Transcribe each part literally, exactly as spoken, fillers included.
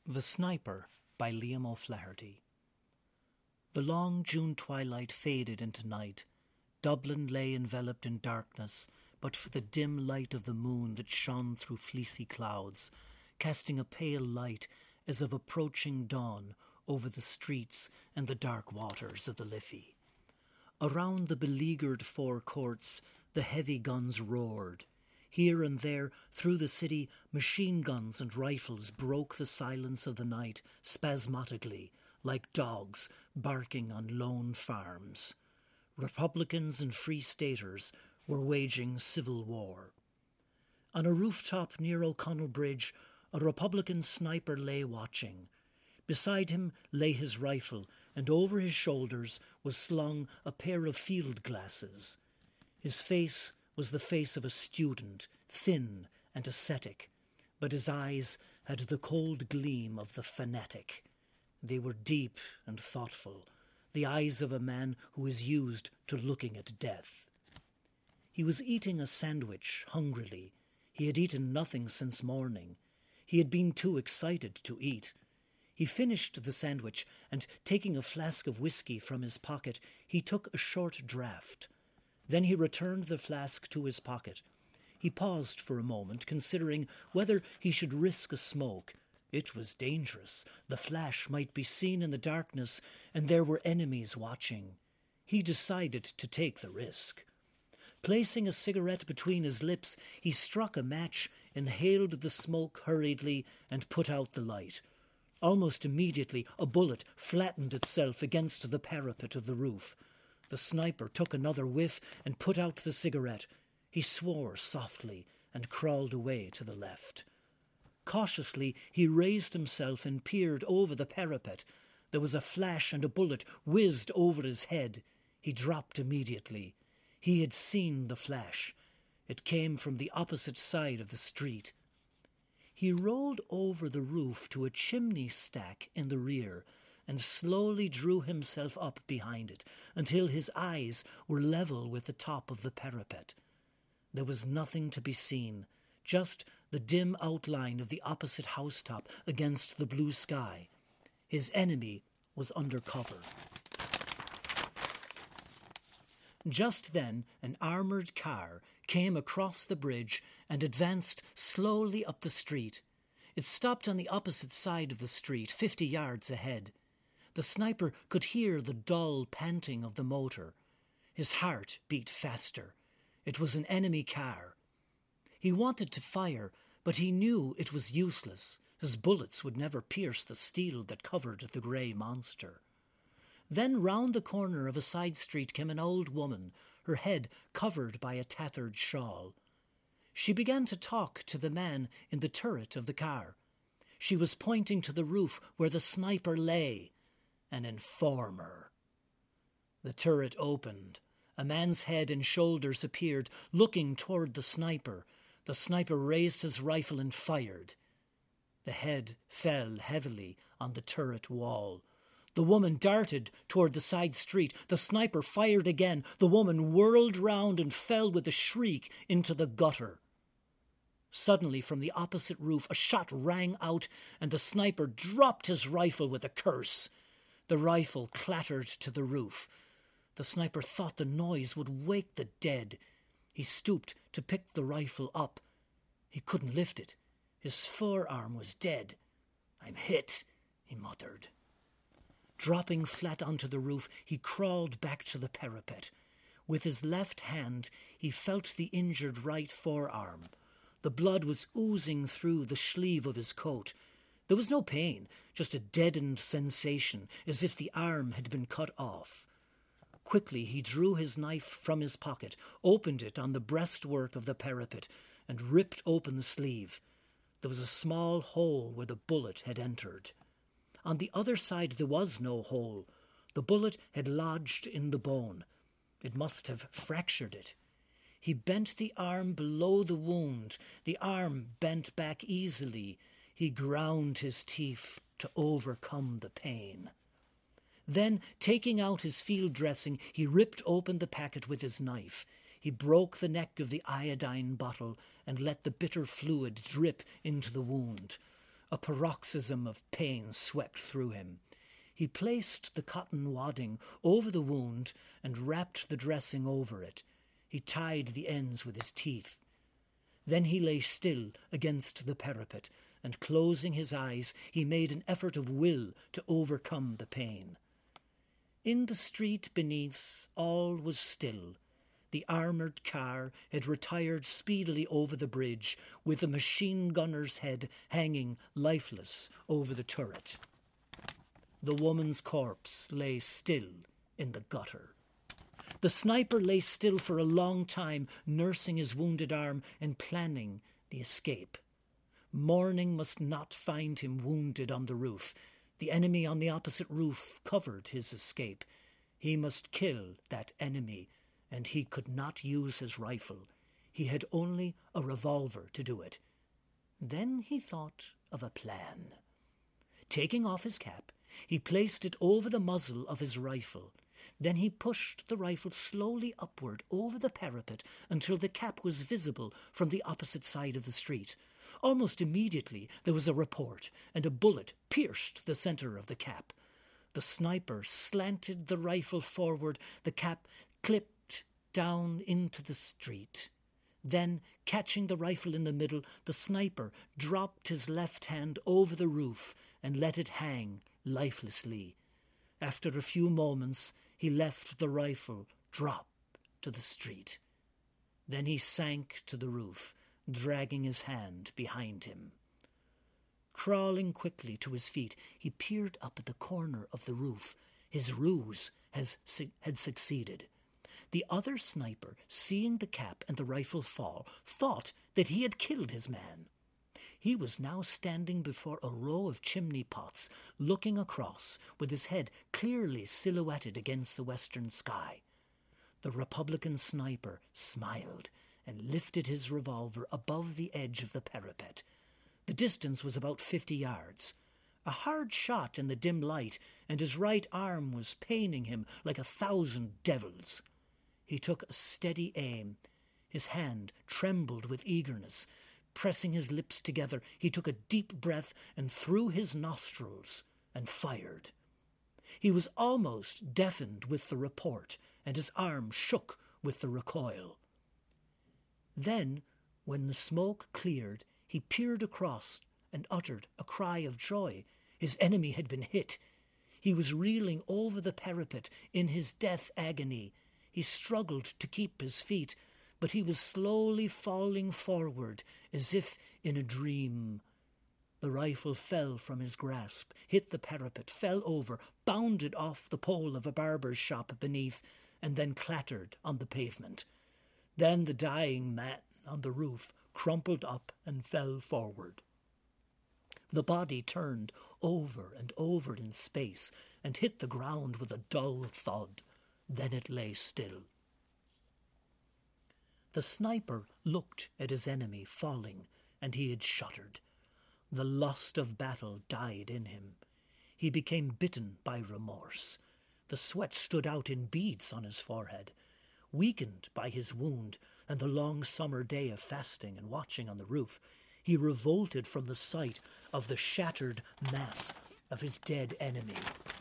The Sniper by Liam O'Flaherty. The long June twilight faded into night. Dublin lay enveloped in darkness, but for the dim light of the moon that shone through fleecy clouds, casting a pale light as of approaching dawn over the streets and the dark waters of the Liffey. Around the beleaguered four courts the heavy guns roared. Here and there, through the city, machine guns and rifles broke the silence of the night spasmodically, like dogs barking on lone farms. Republicans and Free Staters were waging civil war. On a rooftop near O'Connell Bridge, a Republican sniper lay watching. Beside him lay his rifle, and over his shoulders was slung a pair of field glasses. His face was the face of a student, thin and ascetic, but his eyes had the cold gleam of the fanatic. They were deep and thoughtful, the eyes of a man who is used to looking at death. He was eating a sandwich hungrily. He had eaten nothing since morning. He had been too excited to eat. He finished the sandwich, and taking a flask of whiskey from his pocket, he took a short draught. Then he returned the flask to his pocket. He paused for a moment, considering whether he should risk a smoke. It was dangerous. The flash might be seen in the darkness, and there were enemies watching. He decided to take the risk. Placing a cigarette between his lips, he struck a match, inhaled the smoke hurriedly, and put out the light. Almost immediately, a bullet flattened itself against the parapet of the roof. The sniper took another whiff and put out the cigarette. He swore softly and crawled away to the left. Cautiously, he raised himself and peered over the parapet. There was a flash and a bullet whizzed over his head. He dropped immediately. He had seen the flash. It came from the opposite side of the street. He rolled over the roof to a chimney stack in the rear and slowly drew himself up behind it until his eyes were level with the top of the parapet. There was nothing to be seen, just the dim outline of the opposite housetop against the blue sky. His enemy was under cover. Just then, an armoured car came across the bridge and advanced slowly up the street. It stopped on the opposite side of the street, fifty yards ahead. The sniper could hear the dull panting of the motor. His heart beat faster. It was an enemy car. He wanted to fire, but he knew it was useless. His bullets would never pierce the steel that covered the grey monster. Then round the corner of a side street came an old woman, her head covered by a tattered shawl. She began to talk to the man in the turret of the car. She was pointing to the roof where the sniper lay. An informer. The turret opened. A man's head and shoulders appeared, looking toward the sniper. The sniper raised his rifle and fired. The head fell heavily on the turret wall. The woman darted toward the side street. The sniper fired again. The woman whirled round and fell with a shriek into the gutter. Suddenly, from the opposite roof, a shot rang out, and the sniper dropped his rifle with a curse. The rifle clattered to the roof. The sniper thought the noise would wake the dead. He stooped to pick the rifle up. He couldn't lift it. His forearm was dead. "I'm hit," he muttered. Dropping flat onto the roof, he crawled back to the parapet. With his left hand, he felt the injured right forearm. The blood was oozing through the sleeve of his coat. There was no pain, just a deadened sensation, as if the arm had been cut off. Quickly he drew his knife from his pocket, opened it on the breastwork of the parapet, and ripped open the sleeve. There was a small hole where the bullet had entered. On the other side there was no hole. The bullet had lodged in the bone. It must have fractured it. He bent the arm below the wound. The arm bent back easily. He ground his teeth to overcome the pain. Then, taking out his field dressing, he ripped open the packet with his knife. He broke the neck of the iodine bottle and let the bitter fluid drip into the wound. A paroxysm of pain swept through him. He placed the cotton wadding over the wound and wrapped the dressing over it. He tied the ends with his teeth. Then he lay still against the parapet, and closing his eyes, he made an effort of will to overcome the pain. In the street beneath, all was still. The armoured car had retired speedily over the bridge, with the machine gunner's head hanging lifeless over the turret. The woman's corpse lay still in the gutter. The sniper lay still for a long time, nursing his wounded arm and planning the escape. Morning must not find him wounded on the roof. The enemy on the opposite roof covered his escape. He must kill that enemy, and he could not use his rifle. He had only a revolver to do it. Then he thought of a plan. Taking off his cap, he placed it over the muzzle of his rifle. Then he pushed the rifle slowly upward over the parapet until the cap was visible from the opposite side of the street. Almost immediately there was a report, and a bullet pierced the centre of the cap. The sniper slanted the rifle forward. The cap clipped down into the street. Then, catching the rifle in the middle, the sniper dropped his left hand over the roof and let it hang lifelessly. After a few moments, he left the rifle drop to the street. Then he sank to the roof, dragging his hand behind him. Crawling quickly to his feet, he peered up at the corner of the roof. His ruse has, had succeeded. The other sniper, seeing the cap and the rifle fall, thought that he had killed his man. He was now standing before a row of chimney pots, looking across, with his head clearly silhouetted against the western sky. The Republican sniper smiled and lifted his revolver above the edge of the parapet. The distance was about fifty yards. A hard shot in the dim light, and his right arm was paining him like a thousand devils. He took a steady aim. His hand trembled with eagerness. Pressing his lips together, he took a deep breath and through his nostrils and fired. He was almost deafened with the report, and his arm shook with the recoil. Then, when the smoke cleared, he peered across and uttered a cry of joy. His enemy had been hit. He was reeling over the parapet in his death agony. He struggled to keep his feet, but he was slowly falling forward, as if in a dream. The rifle fell from his grasp, hit the parapet, fell over, bounded off the pole of a barber's shop beneath, and then clattered on the pavement. Then the dying man on the roof crumpled up and fell forward. The body turned over and over in space and hit the ground with a dull thud. Then it lay still. The sniper looked at his enemy falling, and he had shuddered. The lust of battle died in him. He became bitten by remorse. The sweat stood out in beads on his forehead. Weakened by his wound and the long summer day of fasting and watching on the roof, he revolted from the sight of the shattered mass of his dead enemy.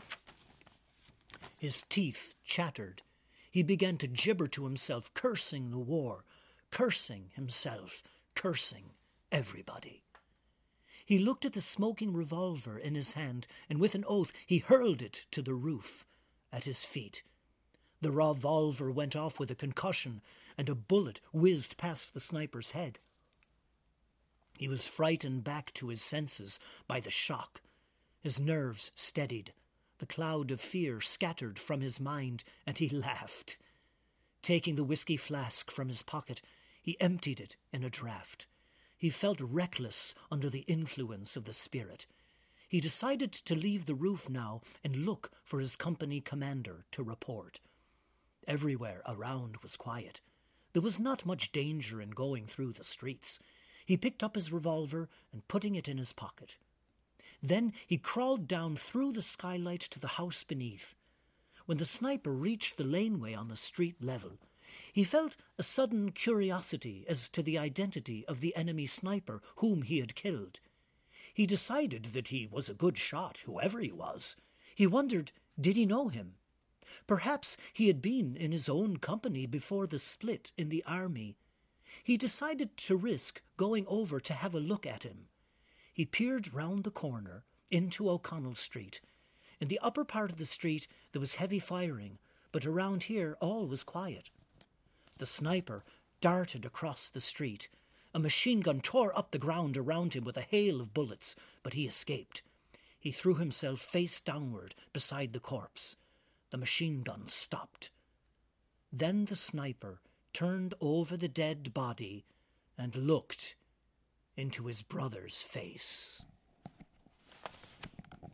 His teeth chattered. He began to gibber to himself, cursing the war, cursing himself, cursing everybody. He looked at the smoking revolver in his hand, and with an oath he hurled it to the roof at his feet. The revolver went off with a concussion, and a bullet whizzed past the sniper's head. He was frightened back to his senses by the shock. His nerves steadied. The cloud of fear scattered from his mind, and he laughed. Taking the whiskey flask from his pocket, he emptied it in a draught. He felt reckless under the influence of the spirit. He decided to leave the roof now and look for his company commander to report. Everywhere around was quiet. There was not much danger in going through the streets. He picked up his revolver and putting it in his pocket. Then he crawled down through the skylight to the house beneath. When the sniper reached the laneway on the street level, he felt a sudden curiosity as to the identity of the enemy sniper whom he had killed. He decided that he was a good shot, whoever he was. He wondered, did he know him? Perhaps he had been in his own company before the split in the army. He decided to risk going over to have a look at him. He peered round the corner into O'Connell Street. In the upper part of the street there was heavy firing, but around here all was quiet. The sniper darted across the street. A machine gun tore up the ground around him with a hail of bullets, but he escaped. He threw himself face downward beside the corpse. The machine gun stopped. Then the sniper turned over the dead body and looked into his brother's face.